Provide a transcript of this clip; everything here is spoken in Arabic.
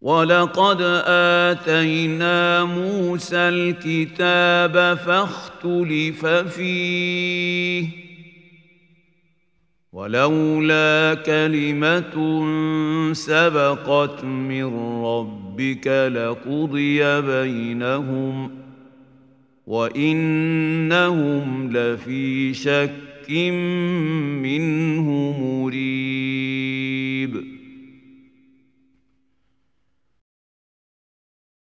ولقد آتينا موسى الكتاب فاختلف فيه ولولا كلمة سبقت من ربك لقضي بينهم وإنهم لفي شك منه